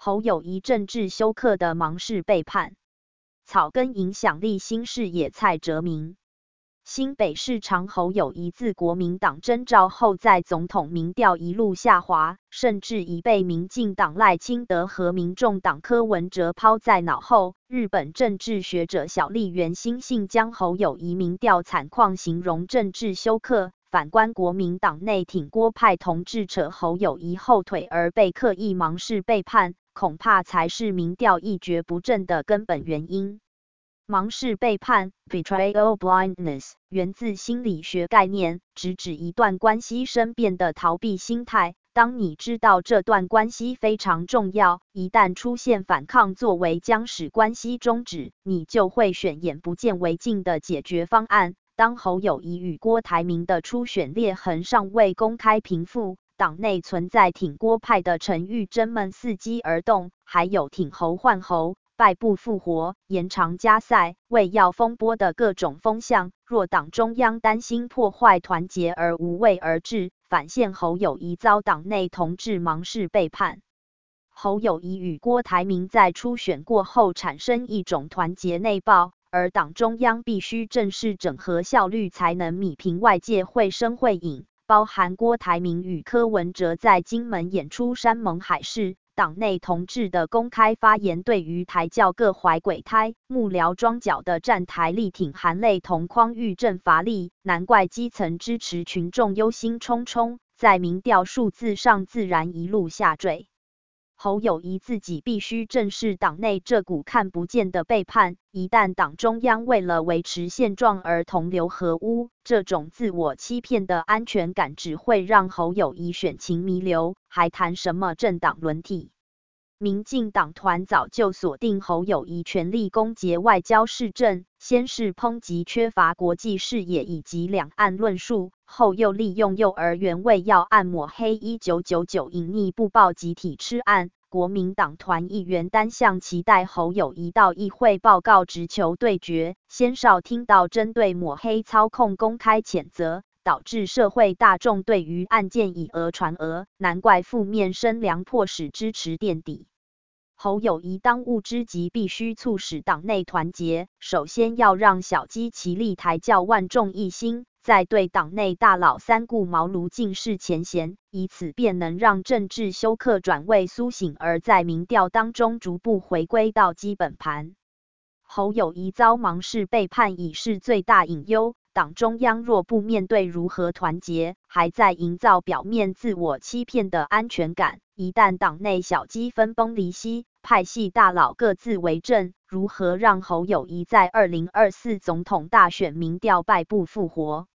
侯友宜政治休克的芒市背叛，草根影响力新视野蔡哲明。新北市长侯友宜自国民党征召后，在总统民调一路下滑，甚至已被民进党赖清德和民众党柯文哲抛在脑后。日本政治学者小笠原欣幸将侯友宜民调惨况形容政治休克。反观国民党内挺郭派同志扯侯友宜后腿而被刻意芒市背叛，恐怕才是民调一蹶不振的根本原因。芒市背叛 （betrayal blindness） 源自心理学概念，直指一段关系生变的逃避心态。当你知道这段关系非常重要，一旦出现反抗作为将使关系终止，你就会选眼不见为净的解决方案。当侯友宜与郭台铭的初选裂痕尚未公开平复，党内存在挺郭派的陈玉珍们伺机而动，还有挺侯换侯、败部复活、延长加赛、为要风波的各种风向。若党中央担心破坏团结而无为而治，反陷侯友宜遭党内同志芒市背叛。侯友宜与郭台铭在初选过后产生一种团结内爆。而党中央必须正视整合效率，才能弭平外界绘声绘影，包含郭台铭与柯文哲在金门演出山盟海誓，党内同志的公开发言对于台教各怀鬼胎，幕僚庄脚的站台力挺含泪同匡育正乏力，难怪基层支持群众忧心忡忡，在民调数字上自然一路下坠。侯友宜自己必须正视党内这股看不见的背叛，一旦党中央为了维持现状而同流合污，这种自我欺骗的安全感只会让侯友宜选情弥留，还谈什么政党轮替？民进党团早就锁定侯友宜全力攻讦外交市政，先是抨击缺乏国际视野以及两岸论述，后又利用幼儿园为要案抹黑1999隐匿不报集体吃案。国民党团议员单向期待侯友宜到议会报告直球对决，鲜少听到针对抹黑操控公开谴责，导致社会大众对于案件以讹传讹，难怪负面声量迫使支持垫底。侯友宜当务之急必须促使党内团结，首先要让小鸡齐力台教万众一心，再对党内大佬三顾茅庐尽释前嫌，以此便能让政治休克转为苏醒，而在民调当中逐步回归到基本盘。侯友宜遭芒市背叛已是最大隐忧，党中央若不面对如何团结，还在营造表面自我欺骗的安全感，一旦党内小鸡分崩离析，派系大佬各自为政，如何让侯友宜在2024总统大选民调败部复活？